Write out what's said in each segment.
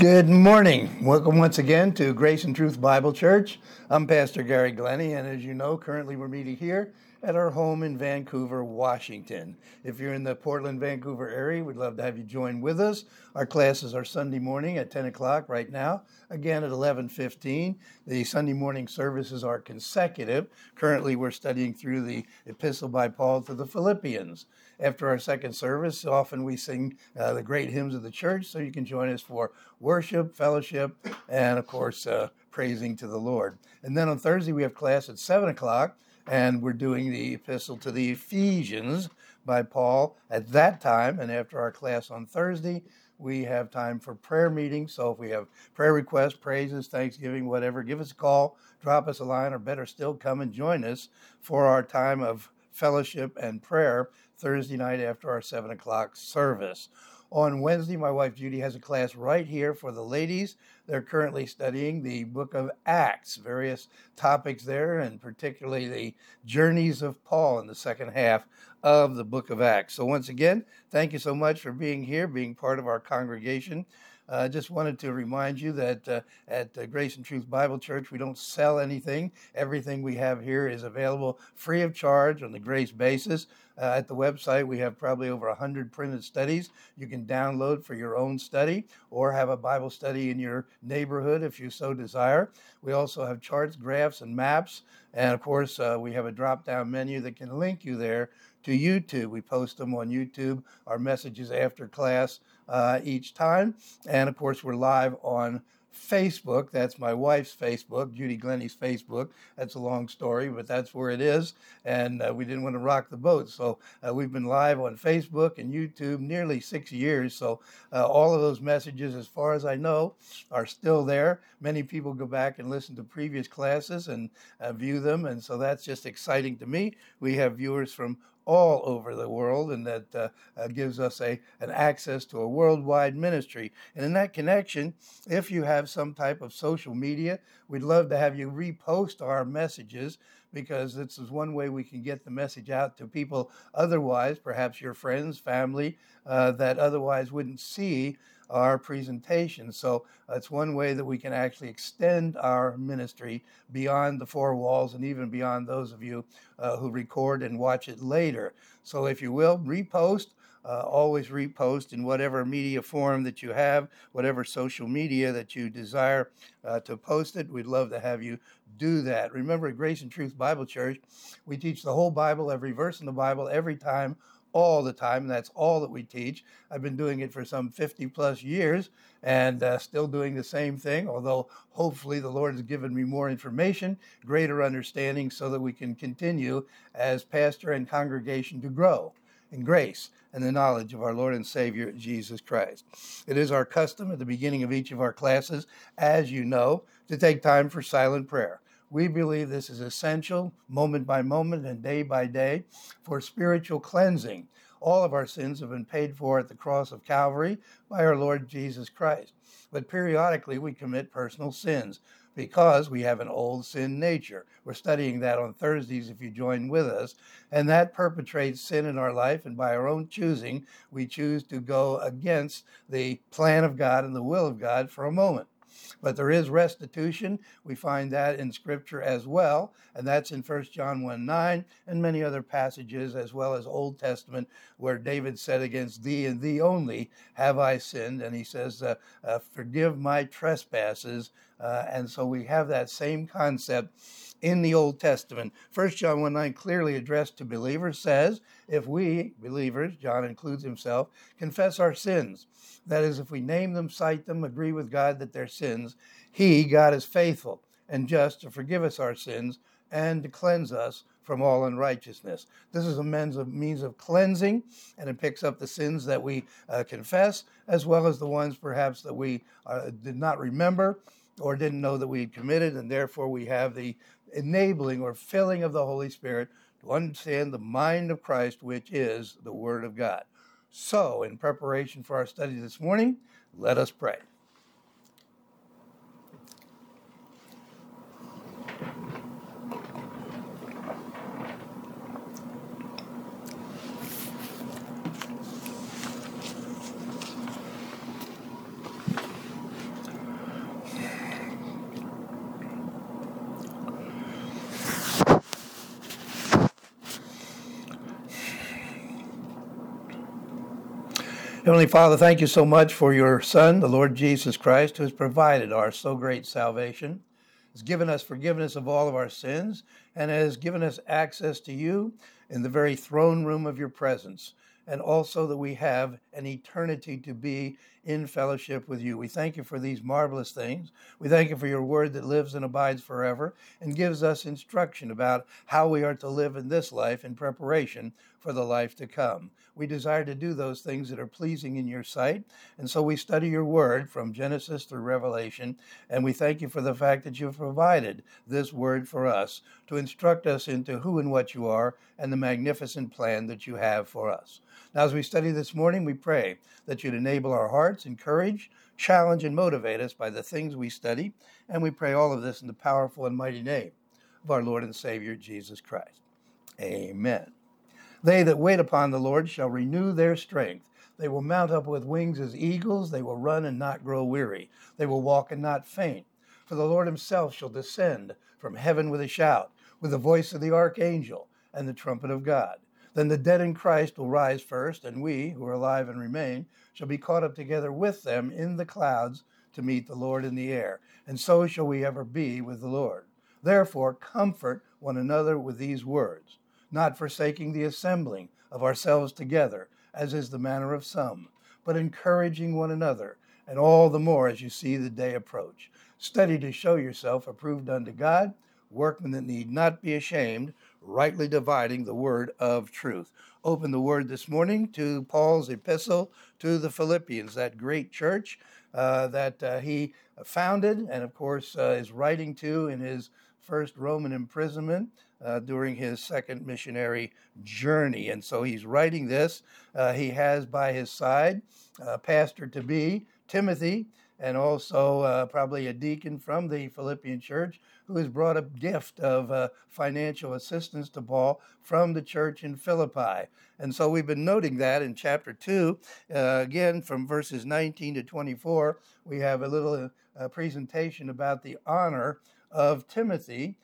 Good morning. Welcome once again to Grace and Truth Bible Church. I'm Pastor Gary Glennie, and as you know, currently we're meeting here at our home in Vancouver, Washington. If you're in the Portland, Vancouver area, we'd love to have you join with us. Our classes are Sunday morning at 10 o'clock right now, again at 11:15. The Sunday morning services are consecutive. Currently, we're studying through the epistle by Paul to the Philippians. After our second service, often we sing the great hymns of the church, so you can join us for worship, fellowship, and of course, praising to the Lord. And then on Thursday, we have class at 7 o'clock, and we're doing the epistle to the Ephesians by Paul at that time. And after our class on Thursday, we have time for prayer meetings. So if we have prayer requests, praises, thanksgiving, whatever, give us a call, drop us a line, or better still, come and join us for our time of fellowship and prayer Thursday night after our 7 o'clock service. On Wednesday, my wife Judy has a class right here for the ladies. They're currently studying the book of Acts, various topics there, and particularly the journeys of Paul in the second half of the book of Acts. So once again, thank you so much for being here, being part of our congregation. I just wanted to remind you that at Grace and Truth Bible Church, we don't sell anything. Everything we have here is available free of charge on the grace basis. At the website, we have probably over 100 printed studies you can download for your own study or have a Bible study in your neighborhood if you so desire. We also have charts, graphs, and maps. And of course, we have a drop-down menu that can link you there to YouTube. We post them on YouTube, our messages after class each time. And of course, we're live on Facebook. That's my wife's Facebook, Judy Glennie's Facebook. That's a long story, but that's where it is. And we didn't want to rock the boat. So we've been live on Facebook and YouTube nearly 6 years. So all of those messages, as far as I know, are still there. Many people go back and listen to previous classes and view them. And so that's just exciting to me. We have viewers from all over the world, and that gives us an access to a worldwide ministry. And in that connection, if you have some type of social media, we'd love to have you repost our messages, because this is one way we can get the message out to people otherwise, perhaps your friends, family, that otherwise wouldn't see our presentation. So it's one way that we can actually extend our ministry beyond the four walls and even beyond those of you who record and watch it later. So if you will, repost. Always repost in whatever media form that you have, whatever social media that you desire to post it. We'd love to have you do that. Remember, at Grace and Truth Bible Church, we teach the whole Bible, every verse in the Bible, every time, all the time. And that's all that we teach. I've been doing it for some 50 plus years and still doing the same thing, although hopefully the Lord has given me more information, greater understanding, so that we can continue as pastor and congregation to grow in grace and the knowledge of our Lord and Savior, Jesus Christ. It is our custom at the beginning of each of our classes, as you know, to take time for silent prayer. We believe this is essential, moment by moment and day by day, for spiritual cleansing. All of our sins have been paid for at the cross of Calvary by our Lord Jesus Christ. But periodically we commit personal sins, because we have an old sin nature. We're studying that on Thursdays if you join with us. And that perpetrates sin in our life. And by our own choosing, we choose to go against the plan of God and the will of God for a moment. But there is restitution. We find that in Scripture as well. And that's in 1 John 1:9 and many other passages, as well as Old Testament, where David said, "Against thee and thee only have I sinned." And he says, "Forgive my trespasses." And so we have that same concept in the Old Testament. 1 John 1:9, clearly addressed to believers, says, if we, believers, John includes himself, confess our sins, that is, if we name them, cite them, agree with God that they're sins, he, God, is faithful and just to forgive us our sins and to cleanse us from all unrighteousness. This is a means of cleansing, and it picks up the sins that we confess, as well as the ones perhaps that we did not remember or didn't know that we had committed, and therefore we have the enabling or filling of the Holy Spirit to understand the mind of Christ, which is the Word of God. So, in preparation for our study this morning, let us pray. Heavenly Father, thank you so much for your Son, the Lord Jesus Christ, who has provided our so great salvation, has given us forgiveness of all of our sins, and has given us access to you in the very throne room of your presence, and also that we have an eternity to be in fellowship with you. We thank you for these marvelous things. We thank you for your word that lives and abides forever and gives us instruction about how we are to live in this life in preparation for the life to come. We desire to do those things that are pleasing in your sight, and so we study your word from Genesis through Revelation, and we thank you for the fact that you've provided this word for us to instruct us into who and what you are and the magnificent plan that you have for us. Now, as we study this morning, we pray that you'd enable our hearts, encourage, challenge, and motivate us by the things we study, and we pray all of this in the powerful and mighty name of our Lord and Savior, Jesus Christ. Amen. They that wait upon the Lord shall renew their strength. They will mount up with wings as eagles. They will run and not grow weary. They will walk and not faint. For the Lord himself shall descend from heaven with a shout, with the voice of the archangel and the trumpet of God. Then the dead in Christ will rise first, and we, who are alive and remain, shall be caught up together with them in the clouds to meet the Lord in the air. And so shall we ever be with the Lord. Therefore, comfort one another with these words, not forsaking the assembling of ourselves together, as is the manner of some, but encouraging one another, and all the more as you see the day approach. Study to show yourself approved unto God, workmen that need not be ashamed, rightly dividing the word of truth. Open the word this morning to Paul's epistle to the Philippians, that great church that he founded and, of course, is writing to in his first Roman imprisonment during his second missionary journey. And so he's writing this. He has by his side pastor-to-be Timothy, and also probably a deacon from the Philippian church who has brought a gift of financial assistance to Paul from the church in Philippi. And so we've been noting that in chapter 2, again from verses 19 to 24, we have a little presentation about the honor of Timothy.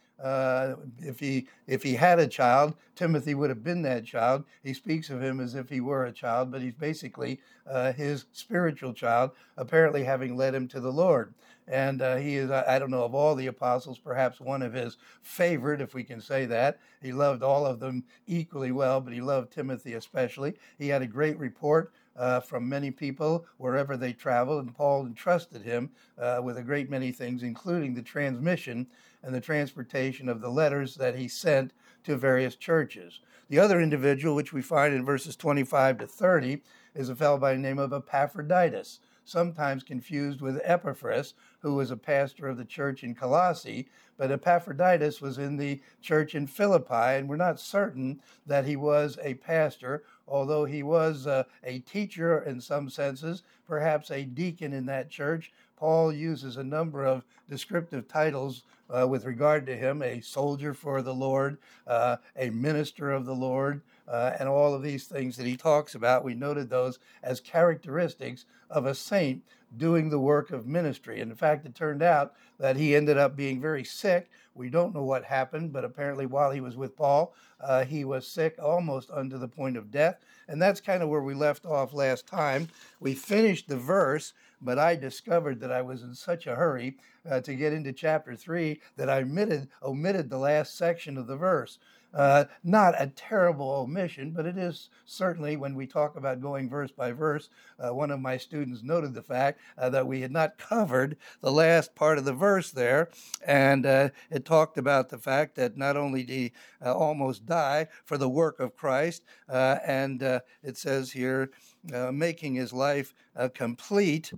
If he had a child, Timothy would have been that child. He speaks of him as if he were a child, but he's basically his spiritual child, apparently having led him to the Lord. And he is, I don't know, of all the apostles, perhaps one of his favorite, if we can say that. He loved all of them equally well, but he loved Timothy especially. He had a great report from many people wherever they traveled, and Paul entrusted him with a great many things, including the transmission and the transportation of the letters that he sent to various churches. The other individual, which we find in verses 25 to 30, is a fellow by the name of Epaphroditus, sometimes confused with Epaphras, who was a pastor of the church in Colossae, but Epaphroditus was in the church in Philippi, and we're not certain that he was a pastor, although he was a teacher in some senses, perhaps a deacon in that church. Paul uses a number of descriptive titles with regard to him: a soldier for the Lord, a minister of the Lord, and all of these things that he talks about. We noted those as characteristics of a saint doing the work of ministry. And in fact, it turned out that he ended up being very sick. We don't know what happened, but apparently while he was with Paul, he was sick almost unto the point of death. And that's kind of where we left off last time. We finished the verse, but I discovered that I was in such a hurry to get into chapter 3 that I omitted the last section of the verse. Not a terrible omission, but it is certainly, when we talk about going verse by verse, one of my students noted the fact that we had not covered the last part of the verse there, and it talked about the fact that not only did he almost die for the work of Christ, and it says here, making his life complete,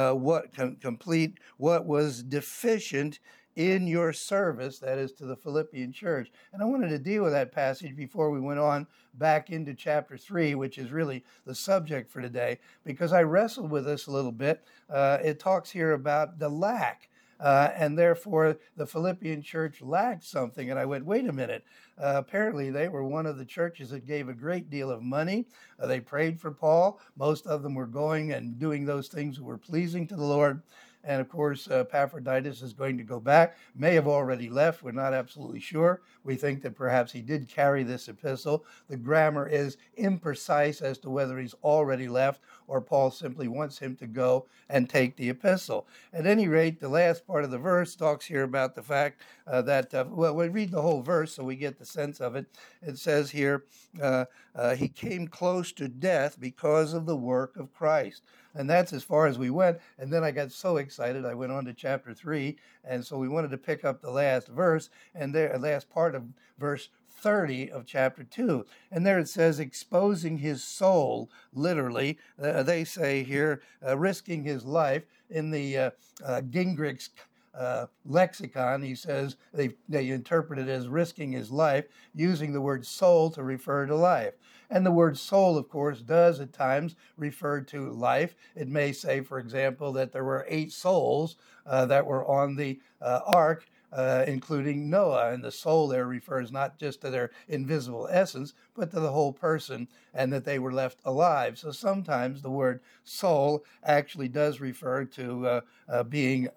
complete what was deficient in your service, that is to the Philippian church. And I wanted to deal with that passage before we went on back into chapter 3, which is really the subject for today, because I wrestled with this a little bit. It talks here about the lack. And therefore, the Philippian church lacked something. And I went, wait a minute. Apparently, they were one of the churches that gave a great deal of money. They prayed for Paul. Most of them were going and doing those things that were pleasing to the Lord. And of course, Epaphroditus is going to go back, may have already left. We're not absolutely sure. We think that perhaps he did carry this epistle. The grammar is imprecise as to whether he's already left or Paul simply wants him to go and take the epistle. At any rate, the last part of the verse talks here about the fact well, we read the whole verse so we get the sense of it. It says here, he came close to death because of the work of Christ. And that's as far as we went. And then I got so excited, I went on to chapter 3. And so we wanted to pick up the last verse, and the last part of verse 30 of chapter 2. And there it says, exposing his soul, literally. They say here, risking his life. In the Gingrich's lexicon, he says they interpret it as risking his life, using the word soul to refer to life. And the word soul, of course, does at times refer to life. It may say, for example, that there were 8 souls that were on the ark, including Noah. And the soul there refers not just to their invisible essence, but to the whole person, and that they were left alive. So sometimes the word soul actually does refer to being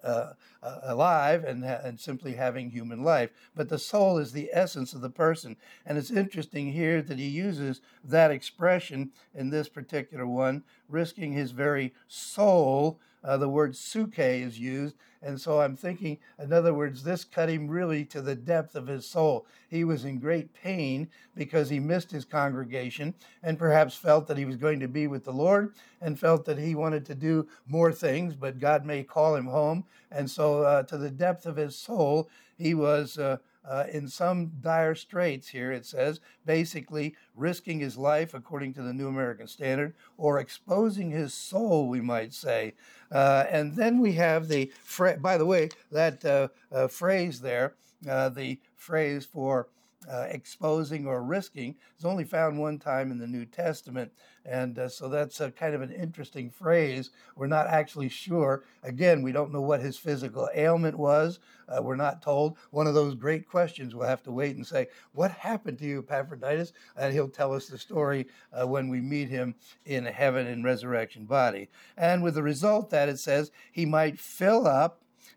alive and simply having human life. But the soul is the essence of the person. And it's interesting here that he uses that expression in this particular one, risking his very soul. The word suke is used. And so I'm thinking, in other words, this cut him really to the depth of his soul. He was in great pain because he missed his congregation and perhaps felt that he was going to be with the Lord and felt that he wanted to do more things, but God may call him home. And so to the depth of his soul, he was in some dire straits here, it says, basically risking his life, according to the New American Standard, or exposing his soul, we might say. And then we have by the way, that phrase there, the phrase for exposing or risking, is only found one time in the New Testament. And so that's kind of an interesting phrase. We're not actually sure. Again, we don't know what his physical ailment was. We're not told. One of those great questions, we'll have to wait and say, what happened to you, Epaphroditus? And he'll tell us the story when we meet him in heaven in resurrection body. And with the result that it says he might fill up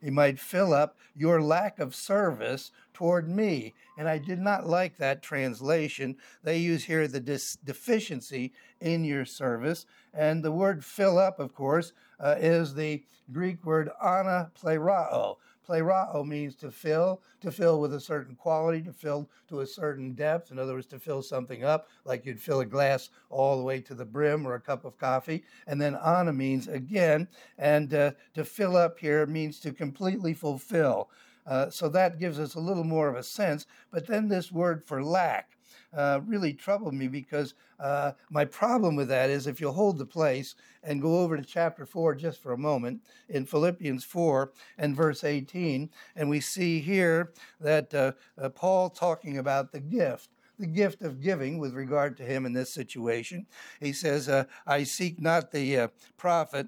your lack of service toward me. And I did not like that translation. They use here the deficiency in your service. And the word fill up, of course, is the Greek word anaplerao. Plerao means to fill with a certain quality, to fill to a certain depth. In other words, to fill something up, like you'd fill a glass all the way to the brim or a cup of coffee. And then ana means again, and to fill up here means to completely fulfill. So that gives us a little more of a sense. But then this word for lack really troubled me because my problem with that is if you'll hold the place and go over to chapter 4 just for a moment in Philippians 4 and verse 18, and we see here that Paul talking about the gift of giving with regard to him in this situation. He says, I seek not the profit,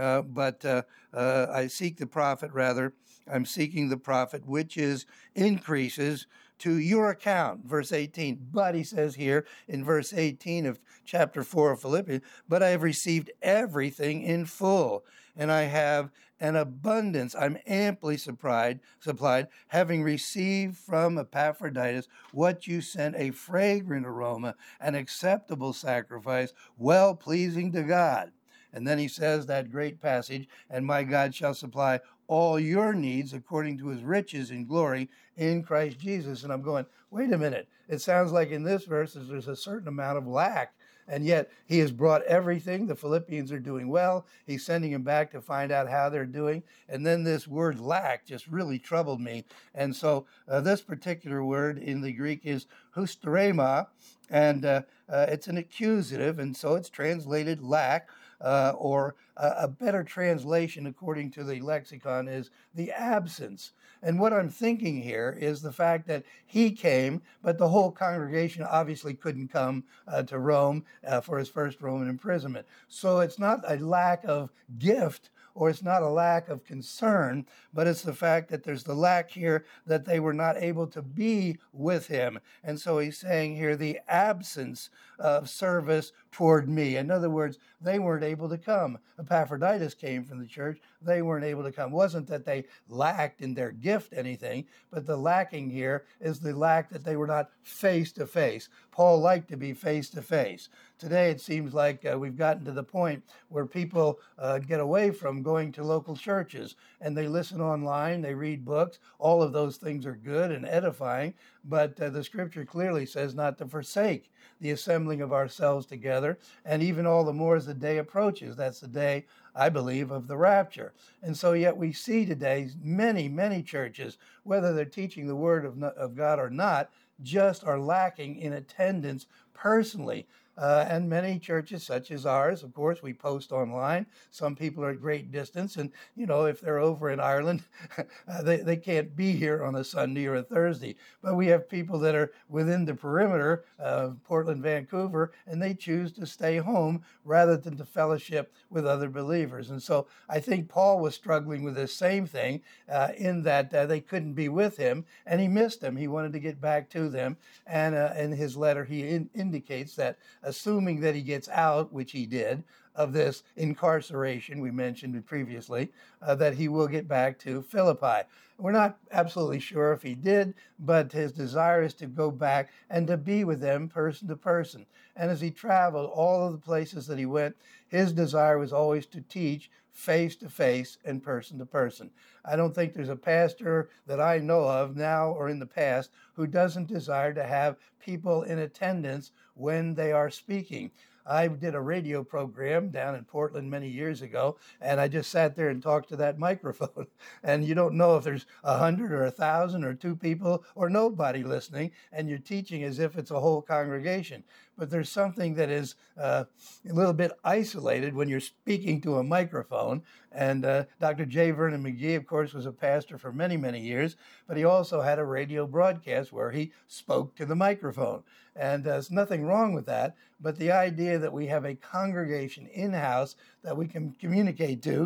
but I seek the profit rather. I'm seeking the profit, which is increases to your account, verse 18. But he says here in verse 18 of chapter 4 of Philippians, but I have received everything in full, and I have an abundance. I'm amply supplied, having received from Epaphroditus what you sent, a fragrant aroma, an acceptable sacrifice, well-pleasing to God. And then he says that great passage, and my God shall supply all your needs according to his riches in glory in Christ Jesus. And I'm going, wait a minute. It sounds like in this verse there's a certain amount of lack. And yet he has brought everything. The Philippians are doing well. He's sending them back to find out how they're doing. And then this word lack just really troubled me. And so this particular word in the Greek is husterema, and it's an accusative. And so it's translated lack. Or a better translation, according to the lexicon, is the absence. And what I'm thinking here is the fact that he came, but the whole congregation obviously couldn't come to Rome for his first Roman imprisonment. So it's not a lack of gift, or it's not a lack of concern, but it's the fact that there's the lack here that they were not able to be with him. And so he's saying here the absence of service toward me. In other words, they weren't able to come. Epaphroditus came from the church. they weren't able to come. It wasn't that they lacked in their gift anything, but the lacking here is the lack that they were not face to face. Paul liked to be face to face. Today it seems like we've gotten to the point where people get away from going to local churches, and they listen online, they read books. All of those things are good and edifying, but the scripture clearly says not to forsake the assembling of ourselves together, and even all the more as the day approaches. That's the day, I believe, of the rapture. And so yet we see today many, many churches, whether they're teaching the word of God or not, just are lacking in attendance personally. And many churches, such as ours, of course, we post online. Some people are at great distance, and if they're over in Ireland, they can't be here on a Sunday or a Thursday. But we have people that are within the perimeter of Portland, Vancouver, and they choose to stay home rather than to fellowship with other believers. And so I think Paul was struggling with this same thing in that they couldn't be with him, and he missed them. He wanted to get back to them, and in his letter he indicates that, assuming that he gets out, which he did, of this incarceration we mentioned previously, that he will get back to Philippi. We're not absolutely sure if he did, but his desire is to go back and to be with them person to person. And as he traveled all of the places that he went, his desire was always to teach face to face and person to person. I don't think there's a pastor that I know of now or in the past who doesn't desire to have people in attendance when they are speaking. I did a radio program down in Portland many years ago, and I just sat there and talked to that microphone. And you don't know if there's 100 or 1,000 or 2 people or nobody listening, and you're teaching as if it's a whole congregation. But there's something that is a little bit isolated when you're speaking to a microphone. And Dr. J. Vernon McGee, of course, was a pastor for many, many years, but he also had a radio broadcast where he spoke to the microphone. And there's nothing wrong with that, but the idea that we have a congregation in-house that we can communicate to,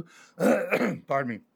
pardon me,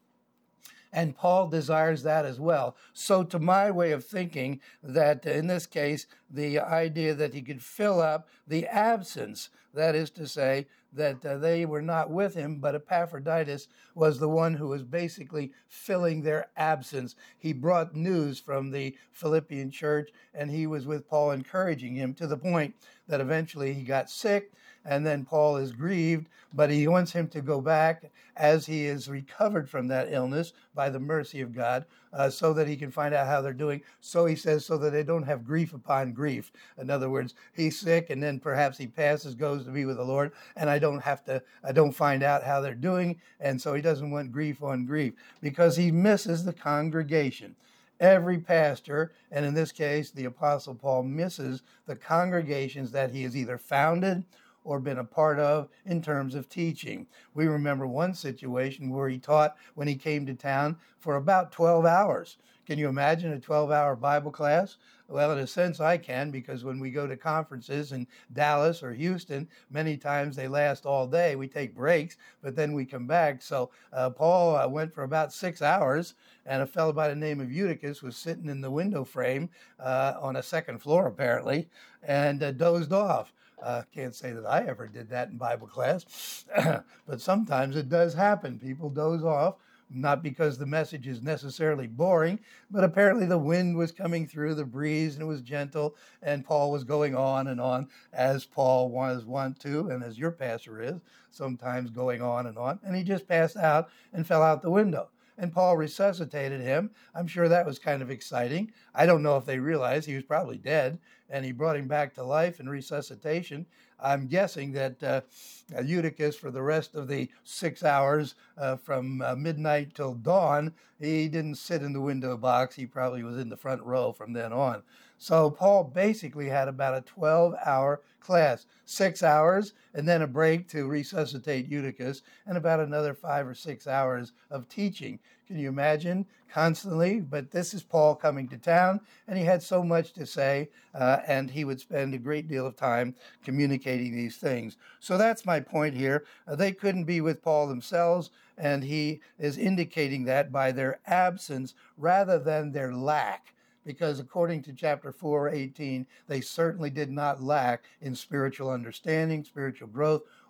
and Paul desires that as well. So to my way of thinking, that in this case, the idea that he could fill up the absence, that is to say, that they were not with him, but Epaphroditus was the one who was basically filling their absence. He brought news from the Philippian church, and he was with Paul encouraging him to the point that eventually he got sick, and then Paul is grieved, but he wants him to go back as he is recovered from that illness by the mercy of God, so that he can find out how they're doing. So he says, so that they don't have grief upon grief. In other words, he's sick, and then perhaps he passes, goes to be with the Lord, and I don't find out how they're doing, and so he doesn't want grief on grief, because he misses the congregation. Every pastor, and in this case, the Apostle Paul, misses the congregations that he has either founded or been a part of in terms of teaching. We remember one situation where he taught when he came to town for about 12 hours. Can you imagine a 12-hour Bible class? Well, in a sense, I can, because when we go to conferences in Dallas or Houston, many times they last all day. We take breaks, but then we come back. So Paul went for about 6 hours, and a fellow by the name of Eutychus was sitting in the window frame on a second floor, apparently, and dozed off. Can't say that I ever did that in Bible class, but sometimes it does happen. People doze off, not because the message is necessarily boring, but apparently the wind was coming through, the breeze, and it was gentle, and Paul was going on and on, as Paul was wont to, and as your pastor is, sometimes going on, and he just passed out and fell out the window. And Paul resuscitated him. I'm sure that was kind of exciting. I don't know if they realized he was probably dead, and he brought him back to life in resuscitation. I'm guessing that Eutychus, for the rest of the 6 hours from midnight till dawn, he didn't sit in the window box. He probably was in the front row from then on. So Paul basically had about a 12-hour class, 6 hours, and then a break to resuscitate Eutychus, and about another 5 or 6 hours of teaching. Can you imagine? Constantly. But this is Paul coming to town, and he had so much to say, and he would spend a great deal of time communicating these things. So that's my point here. They couldn't be with Paul themselves, and he is indicating that by their absence rather than their lack. Because according to chapter 4:18, they certainly did not lack in spiritual understanding, spiritual growth,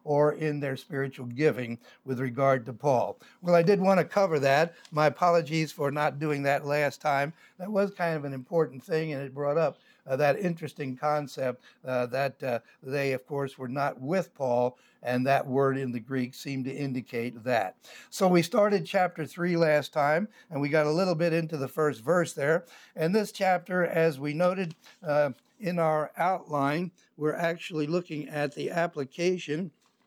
or in their spiritual giving with regard to Paul. Well, I did want to cover that. My apologies for not doing that last time. That was kind of an important thing, and it brought up that interesting concept that they, of course, were not with Paul, and that word in the Greek seemed to indicate that. So we started chapter 3 last time, and we got a little bit into the first verse there. And this chapter, as we noted in our outline, we're actually looking at the application.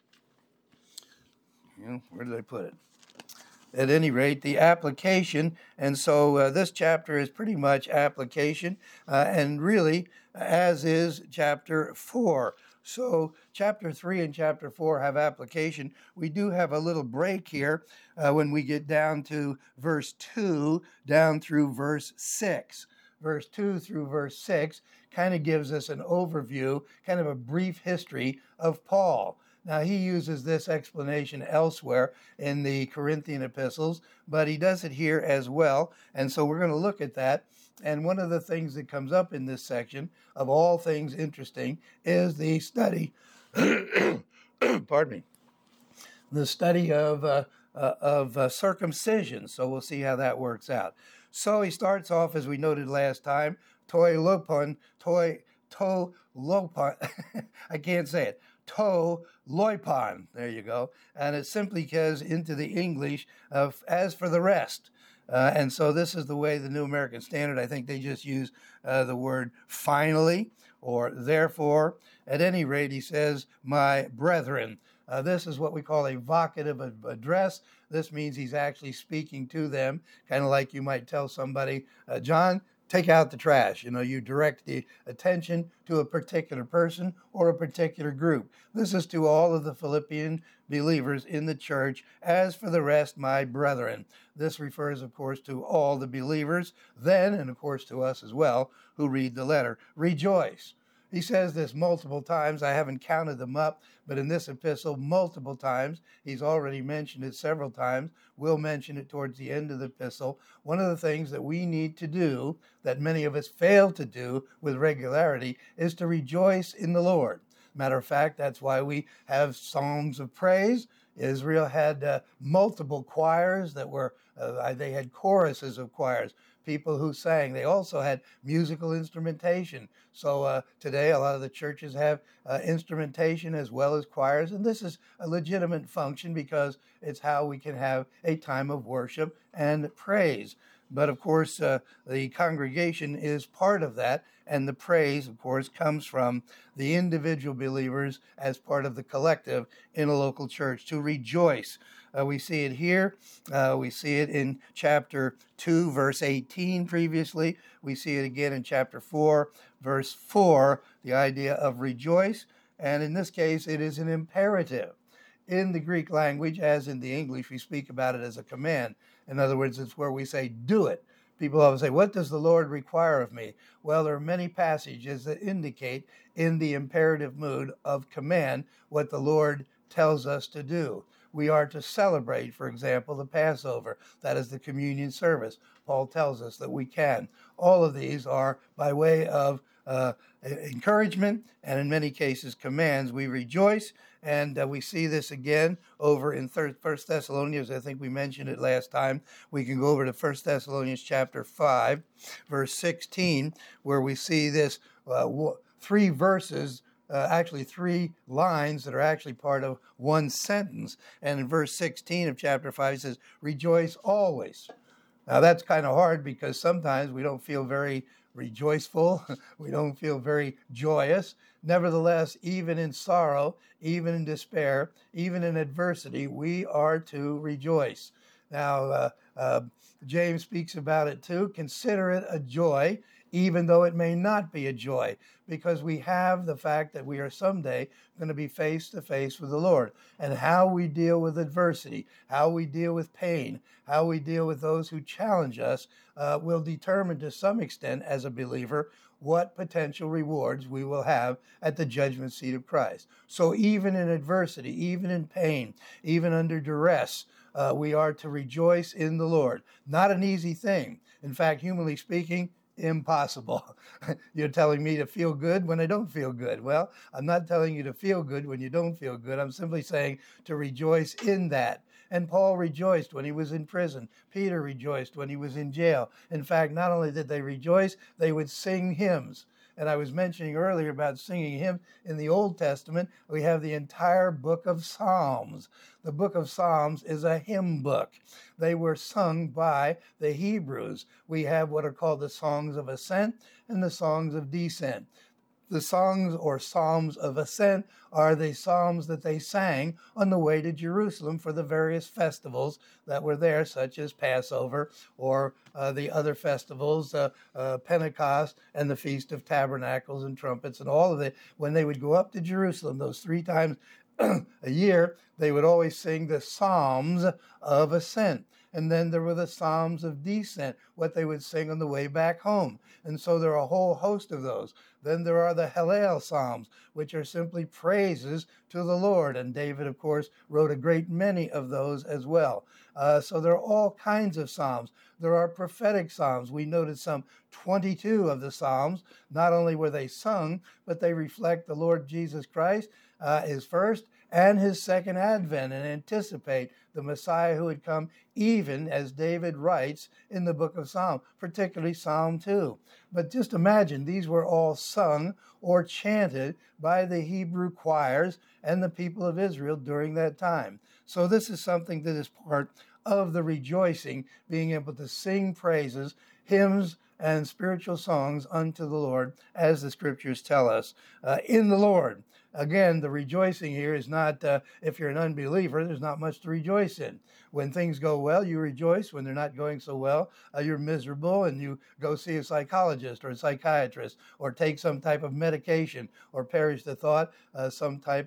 Where did I put it? At any rate, the application, and so this chapter is pretty much application, and really, as is chapter 4. So chapter 3 and chapter 4 have application. We do have a little break here when we get down to verse 2 down through verse 6. Verse 2 through verse 6 kind of gives us an overview, kind of a brief history of Paul. Now, he uses this explanation elsewhere in the Corinthian epistles, but he does it here as well. And so we're going to look at that. And one of the things that comes up in this section, of all things interesting, is the study, pardon me, the study of circumcision. So we'll see how that works out. So he starts off, as we noted last time, to lopon, I can't say it. To loipon, there you go. And it simply goes into the English of as for the rest. And so this is the way the New American Standard, I think they just use the word finally or therefore. At any rate, he says, my brethren. This is what we call a vocative address. This means he's actually speaking to them, kind of like you might tell somebody, John, take out the trash. You direct the attention to a particular person or a particular group. This is to all of the Philippian believers in the church. As for the rest, my brethren. This refers, of course, to all the believers then, and of course to us as well, who read the letter. Rejoice. He says this multiple times. I haven't counted them up, but in this epistle, multiple times. He's already mentioned it several times. We'll mention it towards the end of the epistle. One of the things that we need to do, that many of us fail to do with regularity, is to rejoice in the Lord. Matter of fact, that's why we have songs of praise. Israel had multiple choirs that were, they had choruses of choirs, people who sang. They also had musical instrumentation. So today a lot of the churches have instrumentation as well as choirs, and this is a legitimate function because it's how we can have a time of worship and praise. But of course, the congregation is part of that, and the praise, of course, comes from the individual believers as part of the collective in a local church to rejoice. We see it here. We see it in chapter 2, verse 18 previously. We see it again in chapter 4, verse 4, the idea of rejoice. And in this case, it is an imperative. In the Greek language, as in the English, we speak about it as a command. In other words, it's where we say, do it. People always say, what does the Lord require of me? Well, there are many passages that indicate in the imperative mood of command what the Lord tells us to do. We are to celebrate, for example, the Passover. That is the communion service. Paul tells us that we can. All of these are by way of encouragement and in many cases commands. We rejoice, and we see this again over in 1 Thessalonians. I think we mentioned it last time. We can go over to 1 Thessalonians chapter 5, verse 16, where we see this 3 verses, actually 3 lines that are actually part of one sentence. And in verse 16 of chapter 5, it says, rejoice always. Now that's kind of hard because sometimes we don't feel very rejoiceful. We don't feel very joyous. Nevertheless, even in sorrow, even in despair, even in adversity, we are to rejoice. Now, James speaks about it too. Consider it a joy, even though it may not be a joy, because we have the fact that we are someday going to be face to face with the Lord. And how we deal with adversity, how we deal with pain, how we deal with those who challenge us will determine to some extent as a believer what potential rewards we will have at the judgment seat of Christ. So even in adversity, even in pain, even under duress, we are to rejoice in the Lord. Not an easy thing. In fact, humanly speaking, Impossible. You're telling me to feel good when I don't feel good. Well, I'm not telling you to feel good when you don't feel good. I'm simply saying to rejoice in that. And Paul rejoiced when he was in prison. Peter rejoiced when he was in jail. In fact, not only did they rejoice, they would sing hymns. And I was mentioning earlier about singing hymns. In the Old Testament, we have the entire book of Psalms. The book of Psalms is a hymn book. They were sung by the Hebrews. We have what are called the songs of ascent and the songs of descent. The songs or psalms of ascent are the psalms that they sang on the way to Jerusalem for the various festivals that were there, such as Passover or the other festivals, Pentecost and the Feast of Tabernacles and Trumpets and all of it. When they would go up to Jerusalem, those 3 times a year, they would always sing the psalms of ascent. And then there were the psalms of descent, what they would sing on the way back home. And so there are a whole host of those. Then there are the Hallel psalms, which are simply praises to the Lord. And David, of course, wrote a great many of those as well. So there are all kinds of psalms. There are prophetic psalms. We noted some 22 of the psalms. Not only were they sung, but they reflect the Lord Jesus Christ, his first and his second advent, and anticipate the Messiah who would come, even as David writes in the book of Psalms, particularly Psalm 2. But just imagine, these were all sung or chanted by the Hebrew choirs and the people of Israel during that time. So this is something that is part of the rejoicing, being able to sing praises, hymns, and spiritual songs unto the Lord, as the scriptures tell us, in the Lord. Again, the rejoicing here is not, if you're an unbeliever, there's not much to rejoice in. When things go well, you rejoice. When they're not going so well, you're miserable and you go see a psychologist or a psychiatrist or take some type of medication or perish the thought, some type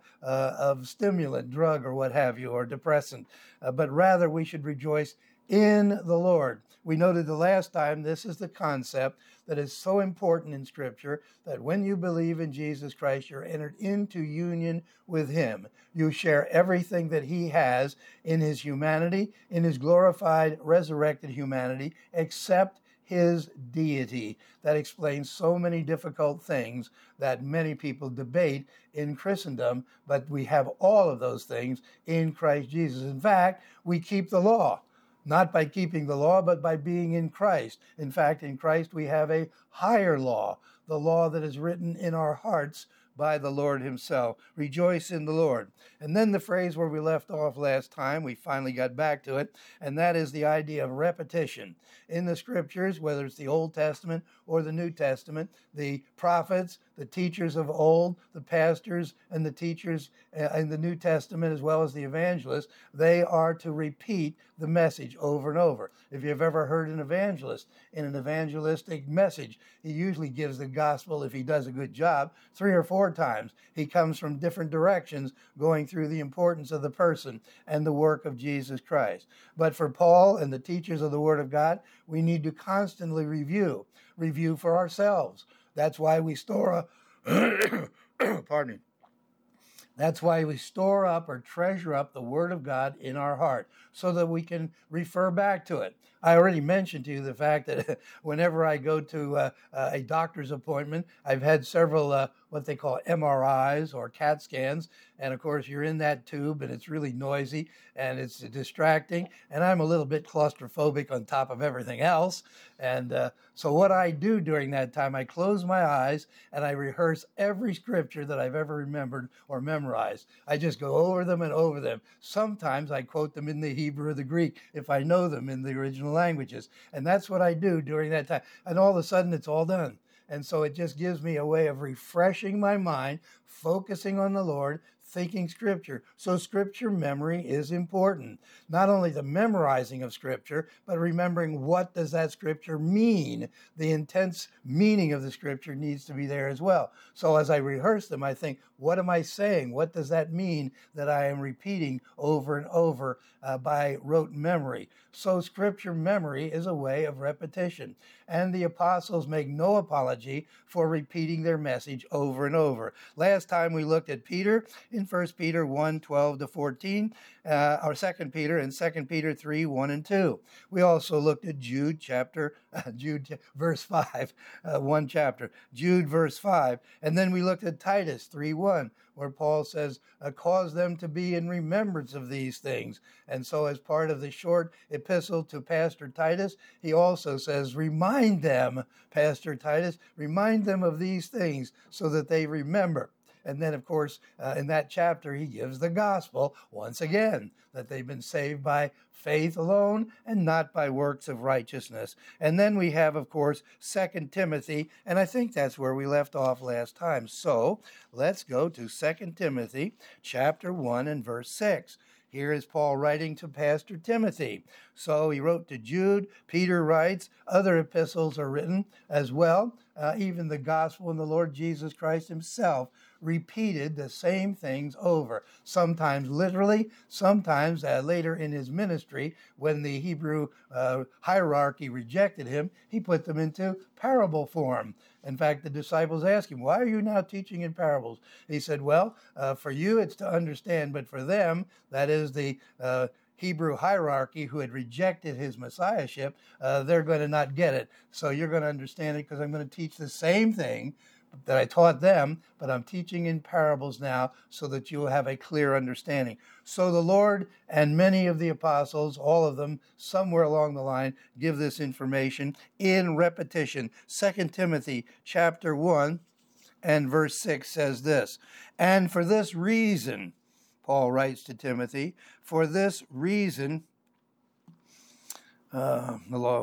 of stimulant, drug or what have you, or depressant. But rather, we should rejoice in the Lord. We noted the last time this is the concept that is so important in Scripture, that when you believe in Jesus Christ, you're entered into union with Him. You share everything that He has in His humanity, in His glorified, resurrected humanity, except His deity. That explains so many difficult things that many people debate in Christendom, but we have all of those things in Christ Jesus. In fact, we keep the law. Not by keeping the law, but by being in Christ. In fact, in Christ we have a higher law, the law that is written in our hearts by the Lord Himself. Rejoice in the Lord. And then the phrase where we left off last time, we finally got back to it, and that is the idea of repetition. In the Scriptures, whether it's the Old Testament or the New Testament, the prophets, the teachers of old, the pastors and the teachers in the New Testament, as well as the evangelists, they are to repeat the message over and over. If you've ever heard an evangelist in an evangelistic message, he usually gives the gospel, if he does a good job, 3 or 4 times. He comes from different directions, going through the importance of the person and the work of Jesus Christ. But for Paul and the teachers of the Word of God, we need to constantly review for ourselves. That's why we store up, pardon me. That's why we store up or treasure up the Word of God in our heart so that we can refer back to it. I already mentioned to you the fact that whenever I go to a doctor's appointment, I've had several what they call MRIs or CAT scans. And of course, you're in that tube and it's really noisy and it's distracting. And I'm a little bit claustrophobic on top of everything else. And so what I do during that time, I close my eyes and I rehearse every scripture that I've ever remembered or memorized. I just go over them and over them. Sometimes I quote them in the Hebrew or the Greek if I know them in the original languages. And that's what I do during that time. And all of a sudden it's all done. And so it just gives me a way of refreshing my mind, focusing on the Lord, thinking Scripture. So Scripture memory is important. Not only the memorizing of Scripture, but remembering what does that Scripture mean. The intense meaning of the Scripture needs to be there as well. So as I rehearse them, I think, what am I saying? What does that mean that I am repeating over and over by rote memory? So Scripture memory is a way of repetition. And the apostles make no apology for repeating their message over and over. Last time we looked at Peter in in 1 Peter 1, 12 to 14, or 2 Peter and 2 Peter 3, 1 and 2. We also looked at Jude verse 5, one chapter, Jude verse 5. And then we looked at Titus 3, 1, where Paul says, cause them to be in remembrance of these things. And so as part of the short epistle to Pastor Titus, he also says, remind them, Pastor Titus, remind them of these things so that they remember. And then, of course, in that chapter, he gives the gospel once again, that they've been saved by faith alone and not by works of righteousness. And then we have, of course, 2 Timothy, and I think that's where we left off last time. So let's go to 2 Timothy chapter 1 and verse 6. Here is Paul writing to Pastor Timothy. So he wrote to Jude. Peter writes. Other epistles are written as well. Even the gospel in the Lord Jesus Christ himself repeated the same things over, sometimes literally, sometimes later in his ministry, when the Hebrew hierarchy rejected him, he put them into parable form. In fact, the disciples asked him, why are you now teaching in parables? He said, well, for you it's to understand, but for them, that is the Hebrew hierarchy who had rejected his messiahship, they're going to not get it. So you're going to understand it because I'm going to teach the same thing that I taught them, but I'm teaching in parables now so that you will have a clear understanding. So the Lord and many of the apostles, all of them, somewhere along the line, give this information in repetition. 2 Timothy chapter 1 and verse 6 says this, and for this reason, Paul writes to Timothy, for this reason, I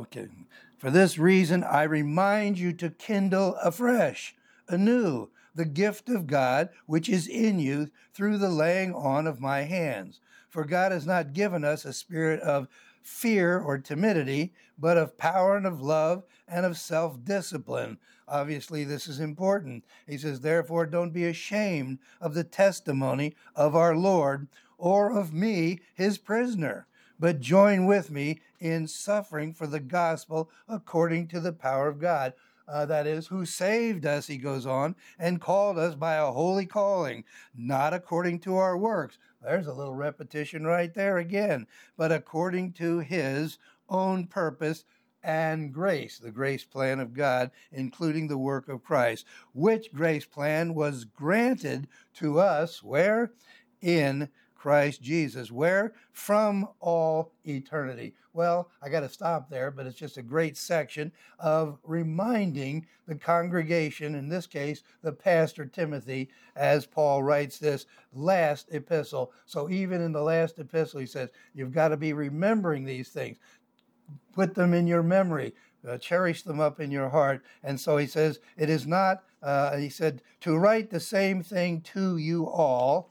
remind you to kindle afresh, anew, the gift of God which is in you through the laying on of my hands. For God has not given us a spirit of fear or timidity, but of power and of love and of self-discipline. Obviously, this is important. He says, therefore, don't be ashamed of the testimony of our Lord or of me, his prisoner, but join with me in suffering for the gospel according to the power of God. That is, who saved us, he goes on, and called us by a holy calling, not according to our works. There's a little repetition right there again, but according to his own purpose and grace, the grace plan of God, including the work of Christ, which grace plan was granted to us, where? In Christ Jesus. Where? From all eternity. Well, I got to stop there, but it's just a great section of reminding the congregation, in this case, the pastor Timothy, as Paul writes this last epistle. So even in the last epistle, he says, you've got to be remembering these things. Put them in your memory. Cherish them up in your heart. And so he says, it is not, he said, to write the same thing to you all,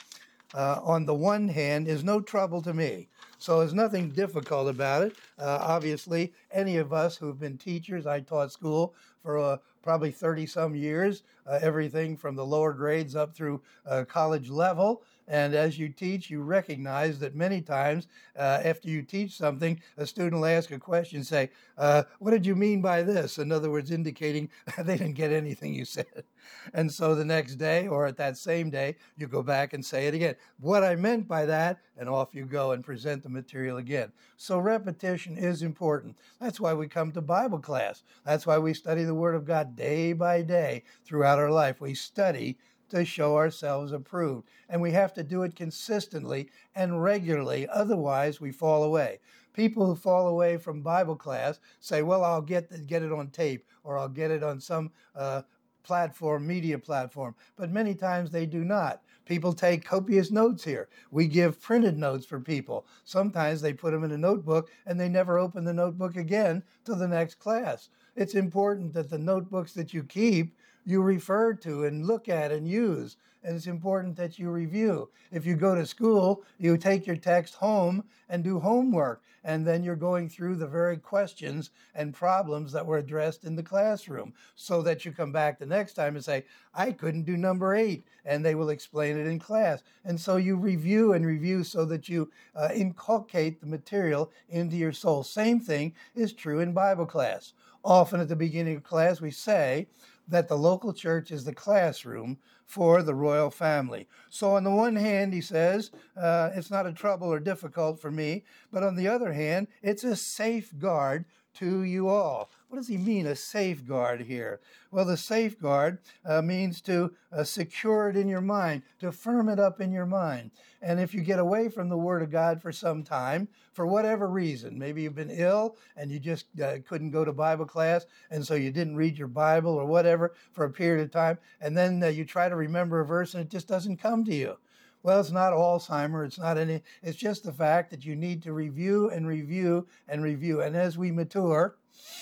on the one hand, is no trouble to me. So there's nothing difficult about it. Obviously, any of us who've been teachers, I taught school for probably 30-some years, everything from the lower grades up through college level. And as you teach, you recognize that many times after you teach something, a student will ask a question, say, what did you mean by this? In other words, indicating they didn't get anything you said. And so the next day, or at that same day, you go back and say it again. What I meant by that, and off you go and present the material again. So repetition is important. That's why we come to Bible class. That's why we study the Word of God day by day throughout our life. We study to show ourselves approved. And we have to do it consistently and regularly. Otherwise, we fall away. People who fall away from Bible class say, well, I'll get it on tape, or I'll get it on some platform, media platform. But many times they do not. People take copious notes here. We give printed notes for people. Sometimes they put them in a notebook and they never open the notebook again till the next class. It's important that the notebooks that you keep, you refer to and look at and use. And it's important that you review. If you go to school, you take your text home and do homework. And then you're going through the very questions and problems that were addressed in the classroom, so that you come back the next time and say, I couldn't do number 8. And they will explain it in class. And so you review and review so that you inculcate the material into your soul. Same thing is true in Bible class. Often at the beginning of class, we say, that the local church is the classroom for the royal family. So on the one hand, he says, it's not a trouble or difficult for me, but on the other hand, it's a safeguard to you all. What does he mean, a safeguard here? Well, the safeguard means to secure it in your mind, to firm it up in your mind. And if you get away from the Word of God for some time, for whatever reason, maybe you've been ill and you just couldn't go to Bible class, and so you didn't read your Bible or whatever for a period of time, and then you try to remember a verse and it just doesn't come to you. Well, it's not Alzheimer's, it's just the fact that you need to review and review and review. And as we mature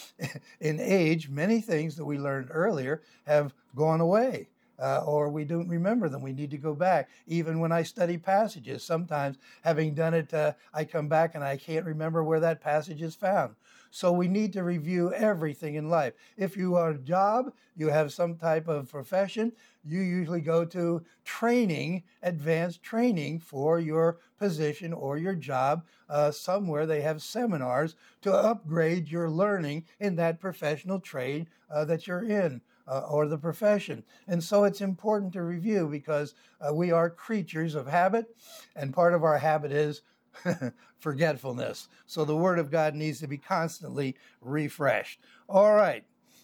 in age, many things that we learned earlier have gone away. Or we don't remember them. We need to go back. Even when I study passages, sometimes having done it, I come back and I can't remember where that passage is found. So we need to review everything in life. If you are a job, you have some type of profession, you usually go to training, advanced training for your position or your job. Somewhere they have seminars to upgrade your learning in that professional trade that you're in. Or the profession. And so it's important to review because we are creatures of habit, and part of our habit is forgetfulness. So the Word of God needs to be constantly refreshed. All right,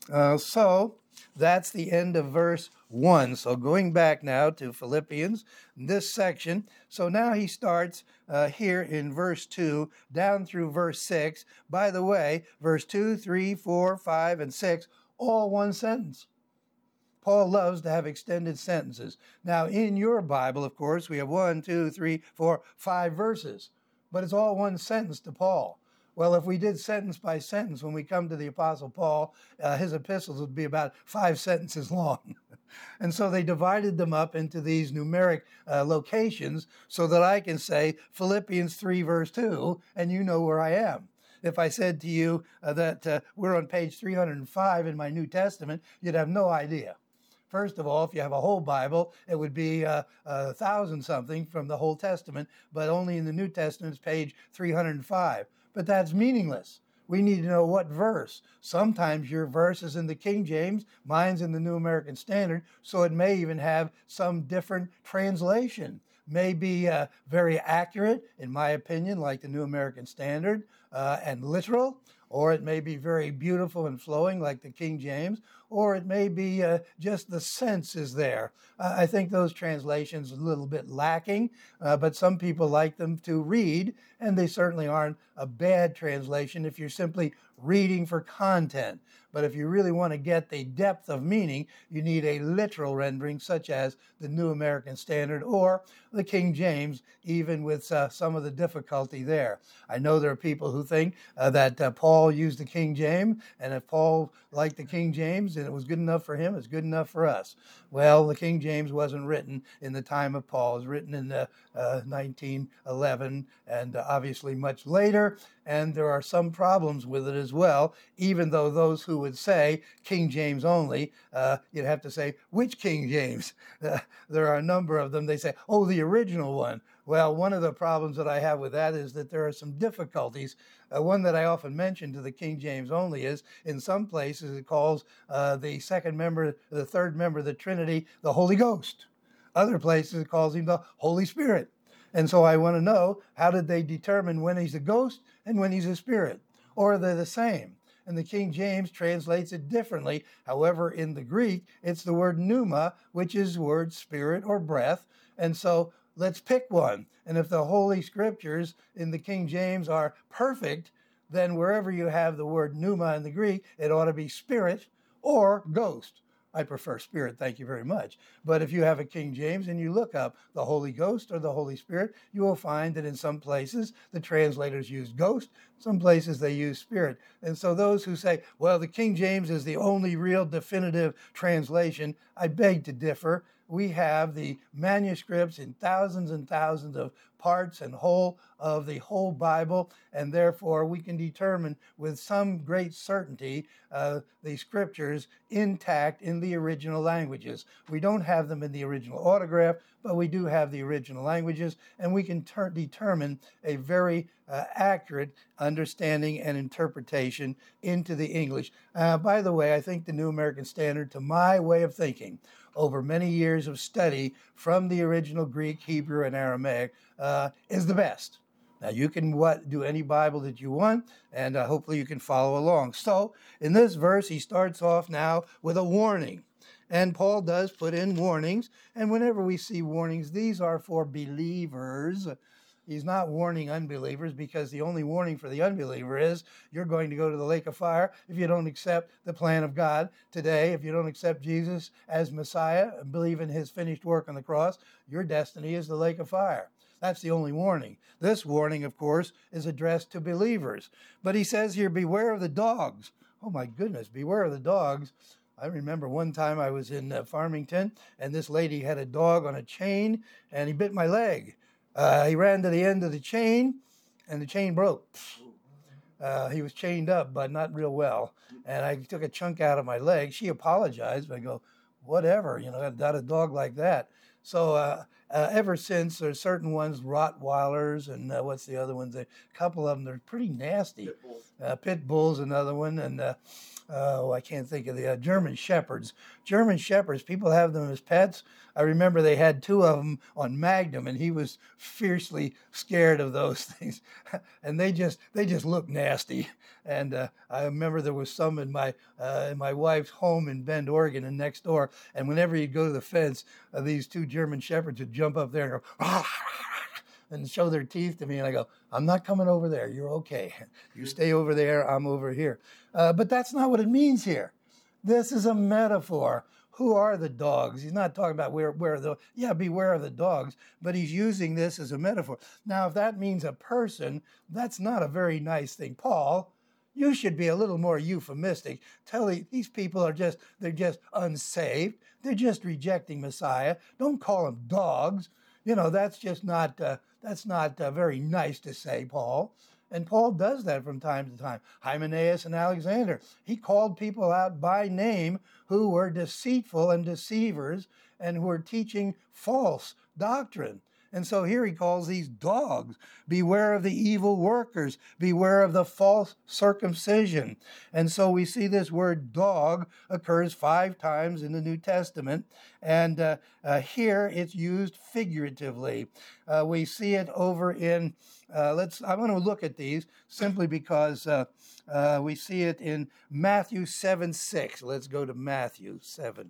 so that's the end of verse 1. So going back now to Philippians, this section. So now he starts here in verse 2 down through verse 6. By the way, verse 2, 3, 4, 5, and 6, all one sentence. Paul loves to have extended sentences. Now, in your Bible, of course, we have 1, 2, 3, 4, 5 verses, but it's all one sentence to Paul. Well, if we did sentence by sentence, when we come to the Apostle Paul, his epistles would be about 5 sentences long. And so they divided them up into these numeric locations so that I can say Philippians 3, verse 2, and you know where I am. If I said to you that we're on page 305 in my New Testament, you'd have no idea. First of all, if you have a whole Bible, it would be 1,000-something from the whole Testament, but only in the New Testament it's page 305. But that's meaningless. We need to know what verse. Sometimes your verse is in the King James, mine's in the New American Standard, so it may even have some different translation. May be very accurate, in my opinion, like the New American Standard, and literal, or it may be very beautiful and flowing like the King James, or it may be just the sense is there. I think those translations are a little bit lacking, but some people like them to read, and they certainly aren't a bad translation if you're simply reading for content. But if you really want to get the depth of meaning, you need a literal rendering such as the New American Standard or the King James, even with some of the difficulty there. I know there are people who think that Paul used the King James, and if Paul liked the King James and it was good enough for him, it's good enough for us. Well, the King James wasn't written in the time of Paul. It was written in 1911 and obviously much later, and there are some problems with it as well, even though those who would say King James only, you'd have to say, which King James? There are a number of them. They say, oh, the original one. Well, one of the problems that I have with that is that there are some difficulties. One that I often mention to the King James only is in some places it calls the third member of the Trinity, the Holy Ghost. Other places it calls him the Holy Spirit. And so I want to know, how did they determine when he's a ghost and when he's a spirit? Or are they the same? And the King James translates it differently. However, in the Greek, it's the word pneuma, which is the word spirit or breath. And so let's pick one. And if the Holy Scriptures in the King James are perfect, then wherever you have the word pneuma in the Greek, it ought to be spirit or ghost. I prefer spirit, thank you very much. But if you have a King James and you look up the Holy Ghost or the Holy Spirit, you will find that in some places the translators use ghost, some places they use spirit. And so those who say, well, the King James is the only real definitive translation, I beg to differ. We have the manuscripts in thousands and thousands of parts and whole of the whole Bible, and therefore we can determine with some great certainty the scriptures intact in the original languages. We don't have them in the original autograph, but we do have the original languages, and we can determine a very accurate understanding and interpretation into the English. By the way, I think the New American Standard, to my way of thinking, over many years of study from the original Greek, Hebrew, and Aramaic, is the best. Now, you can do any Bible that you want, and hopefully you can follow along. So, in this verse, he starts off now with a warning. And Paul does put in warnings, and whenever we see warnings, these are for believers. He's not warning unbelievers, because the only warning for the unbeliever is you're going to go to the lake of fire if you don't accept the plan of God today. If you don't accept Jesus as Messiah and believe in his finished work on the cross, your destiny is the lake of fire. That's the only warning. This warning, of course, is addressed to believers. But he says here, beware of the dogs. Oh my goodness, beware of the dogs. I remember one time I was in Farmington, and this lady had a dog on a chain, and he bit my leg. He ran to the end of the chain, and the chain broke. He was chained up, but not real well. And I took a chunk out of my leg. She apologized, but I go, whatever, I've got a dog like that. So ever since, there's certain ones, Rottweilers, and what's the other ones? A couple of them, they're pretty nasty. Pit Bull's another one, and I can't think of the German Shepherds. German Shepherds, people have them as pets. I remember they had two of them on Magnum, and he was fiercely scared of those things. And they just look nasty. And I remember there was some in my wife's home in Bend, Oregon, and next door. And whenever you'd go to the fence, these two German Shepherds would jump up there and go, and show their teeth to me. And I go, I'm not coming over there. You're okay. You stay over there. I'm over here. But that's not what it means here. This is a metaphor. Who are the dogs? He's not talking about beware of the dogs, but he's using this as a metaphor. Now, if that means a person, that's not a very nice thing. Paul, you should be a little more euphemistic. Tell these people they're just unsaved. They're just rejecting Messiah. Don't call them dogs. That's just not very nice to say, Paul. And Paul does that from time to time. Hymenaeus and Alexander, he called people out by name who were deceitful and deceivers and who were teaching false doctrine. And so here he calls these dogs. Beware of the evil workers. Beware of the false circumcision. And so we see this word dog occurs 5 times in the New Testament. And here it's used figuratively. We see it over in, I want to look at these simply because we see it in Matthew 7:6. Let's go to Matthew 7.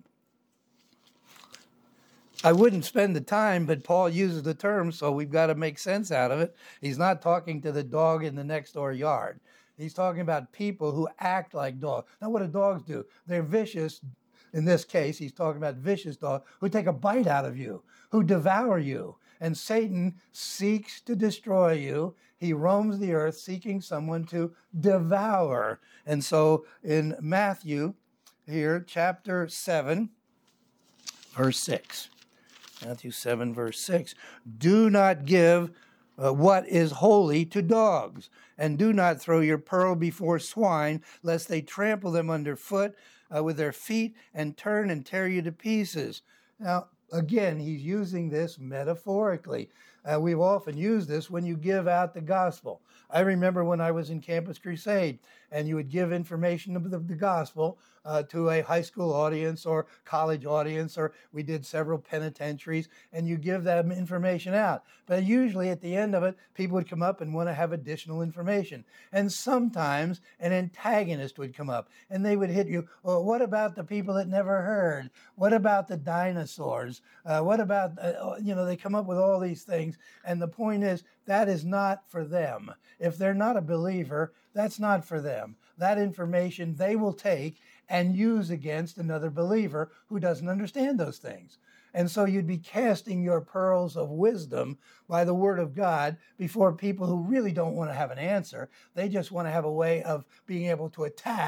I wouldn't spend the time, but Paul uses the term, so we've got to make sense out of it. He's not talking to the dog in the next door yard. He's talking about people who act like dogs. Now, what do dogs do? They're vicious. In this case, he's talking about vicious dogs who take a bite out of you, who devour you. And Satan seeks to destroy you. He roams the earth seeking someone to devour. And so in Matthew here, chapter 7, verse 6. Matthew 7, verse 6. Do not give what is holy to dogs, and do not throw your pearl before swine, lest they trample them underfoot with their feet and turn and tear you to pieces. Now, again, he's using this metaphorically. We've often used this when you give out the gospel. I remember when I was in Campus Crusade, and you would give information of the gospel to a high school audience or college audience, or we did several penitentiaries, and you give them information out. But usually at the end of it, people would come up and want to have additional information. And sometimes an antagonist would come up, and they would hit you. Well, what about the people that never heard? What about the dinosaurs? What about, they come up with all these things. And the point is, that is not for them. If they're not a believer, that's not for them. That information they will take and use against another believer who doesn't understand those things. And so you'd be casting your pearls of wisdom by the word of God before people who really don't want to have an answer. They just want to have a way of being able to attack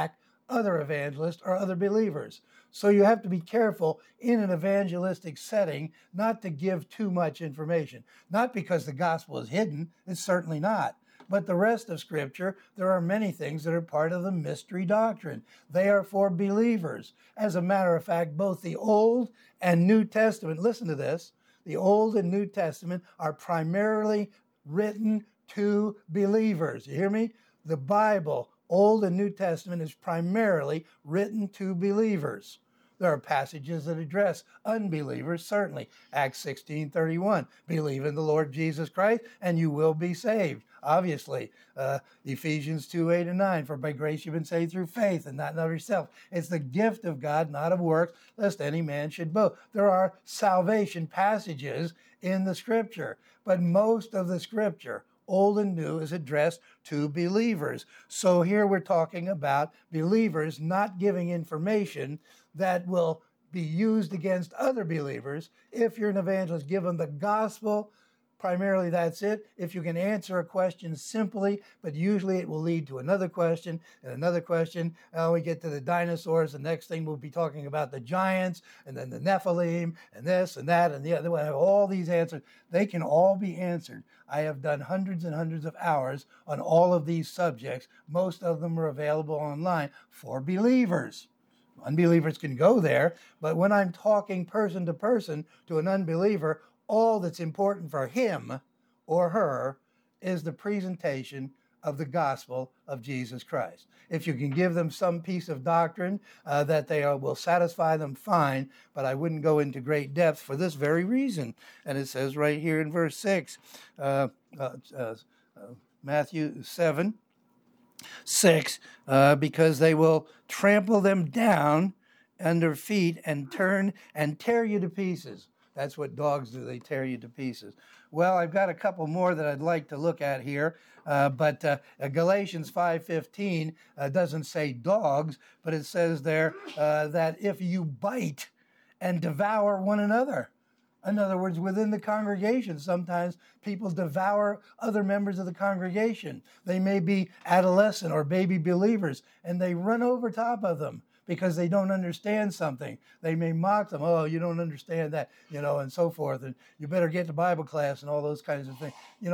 other evangelists or other believers. So you have to be careful in an evangelistic setting not to give too much information. Not because the gospel is hidden, it's certainly not. But the rest of Scripture, there are many things that are part of the mystery doctrine. They are for believers. As a matter of fact, both the Old and New Testament, listen to this, the Old and New Testament are primarily written to believers. You hear me? The Bible, Old and New Testament, is primarily written to believers. There are passages that address unbelievers, certainly. Acts 16:31, believe in the Lord Jesus Christ and you will be saved. Obviously, Ephesians 2:8 and 9, for by grace you've been saved through faith and not of yourself. It's the gift of God, not of works, lest any man should boast. There are salvation passages in the Scripture, but most of the Scripture, Old and New, is addressed to believers. So here we're talking about believers not giving information that will be used against other believers. If you're an evangelist, give them the gospel. Primarily, that's it. If you can answer a question simply, but usually it will lead to another question and another question. We get to the dinosaurs. The next thing we'll be talking about the giants and then the Nephilim and this and that and the other. We'll have all these answers. They can all be answered. I have done hundreds and hundreds of hours on all of these subjects. Most of them are available online for believers. Unbelievers can go there, but when I'm talking person to person to an unbeliever, all that's important for him or her is the presentation of the gospel of Jesus Christ. If you can give them some piece of doctrine that will satisfy them, fine, but I wouldn't go into great depth for this very reason. And it says right here in verse 6, Matthew 7:6, because they will trample them down under feet and turn and tear you to pieces. That's what dogs do. They tear you to pieces. Well, I've got a couple more that I'd like to look at here, but Galatians 5:15 doesn't say dogs, but it says there that if you bite and devour one another. In other words, within the congregation, sometimes people devour other members of the congregation. They may be adolescent or baby believers, and they run over top of them because they don't understand something. They may mock them, oh, you don't understand that, and so forth, and you better get to Bible class and all those kinds of things.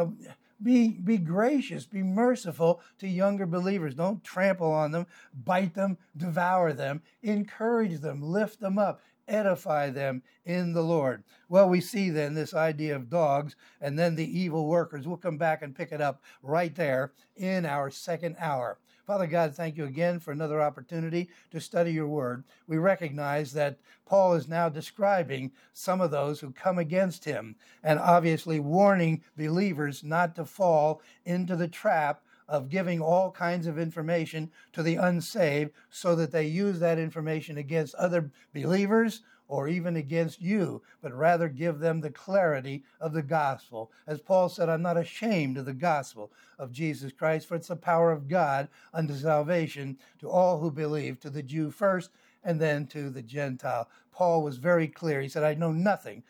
Be gracious, be merciful to younger believers. Don't trample on them, bite them, devour them, encourage them, lift them up, edify them in the Lord. Well, we see then this idea of dogs and then the evil workers. We'll come back and pick it up right there in our second hour. Father God, thank you again for another opportunity to study your word. We recognize that Paul is now describing some of those who come against him and obviously warning believers not to fall into the trap of giving all kinds of information to the unsaved so that they use that information against other believers or even against you, but rather give them the clarity of the gospel. As Paul said, I'm not ashamed of the gospel of Jesus Christ, for it's the power of God unto salvation to all who believe, to the Jew first and then to the Gentile. Paul was very clear. He said, I know nothing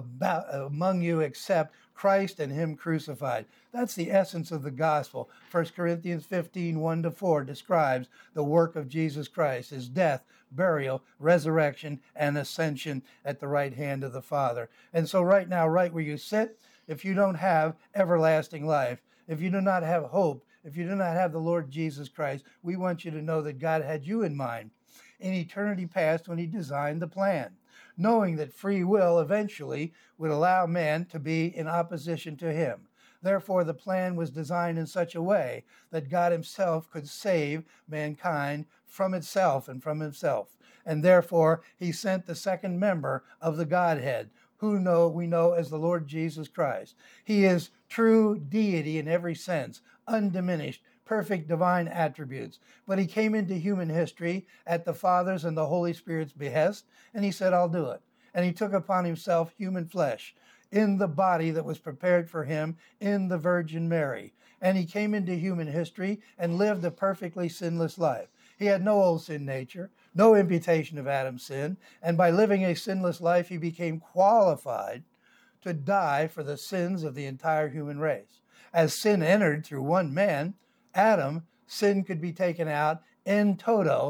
among you except Christ and him crucified. That's the essence of the gospel. 1 Corinthians 15, 1-4 describes the work of Jesus Christ, his death, burial, resurrection, and ascension at the right hand of the Father. And so right now, right where you sit, if you don't have everlasting life, if you do not have hope, if you do not have the Lord Jesus Christ, we want you to know that God had you in mind in eternity past when he designed the plan, knowing that free will eventually would allow man to be in opposition to him. Therefore, the plan was designed in such a way that God himself could save mankind from itself and from himself. And therefore, he sent the second member of the Godhead, who we know as the Lord Jesus Christ. He is true deity in every sense, undiminished, perfect divine attributes. But he came into human history at the Father's and the Holy Spirit's behest, and he said, I'll do it. And he took upon himself human flesh in the body that was prepared for him in the Virgin Mary. And he came into human history and lived a perfectly sinless life. He had no old sin nature, no imputation of Adam's sin, and by living a sinless life, he became qualified to die for the sins of the entire human race. As sin entered through one man, Adam, sin could be taken out in toto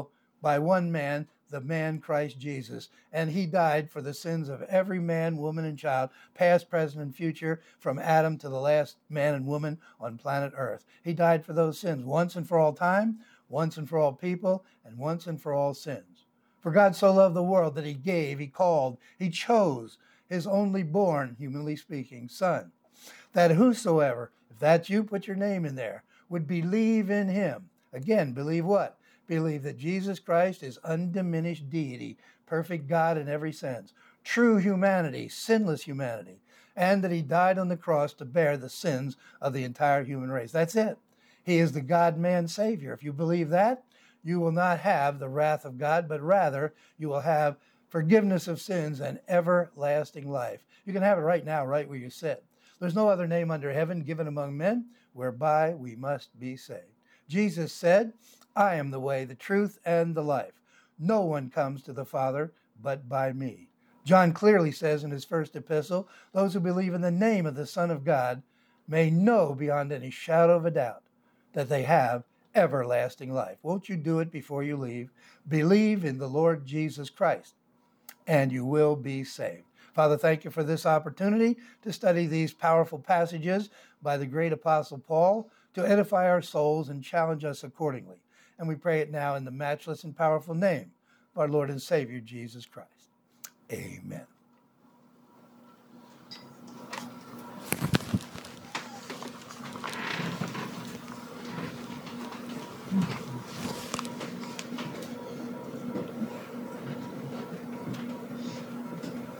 by one man, the man Christ Jesus. And he died for the sins of every man, woman, and child, past, present, and future, from Adam to the last man and woman on planet Earth. He died for those sins once and for all time, once and for all people, and once and for all sins. For God so loved the world that he gave, he called, he chose his only born, humanly speaking, Son, that whosoever, if that's you, put your name in there, would believe in him. Again, believe what? Believe that Jesus Christ is undiminished deity, perfect God in every sense, true humanity, sinless humanity, and that he died on the cross to bear the sins of the entire human race. That's it. He is the God-man Savior. If you believe that, you will not have the wrath of God, but rather you will have forgiveness of sins and everlasting life. You can have it right now, right where you sit. There's no other name under heaven given among men whereby we must be saved. Jesus said, I am the way, the truth, and the life. No one comes to the Father but by me. John clearly says in his first epistle, those who believe in the name of the Son of God may know beyond any shadow of a doubt that they have everlasting life. Won't you do it before you leave? Believe in the Lord Jesus Christ, and you will be saved. Father, thank you for this opportunity to study these powerful passages by the great Apostle Paul to edify our souls and challenge us accordingly. And we pray it now in the matchless and powerful name of our Lord and Savior, Jesus Christ. Amen.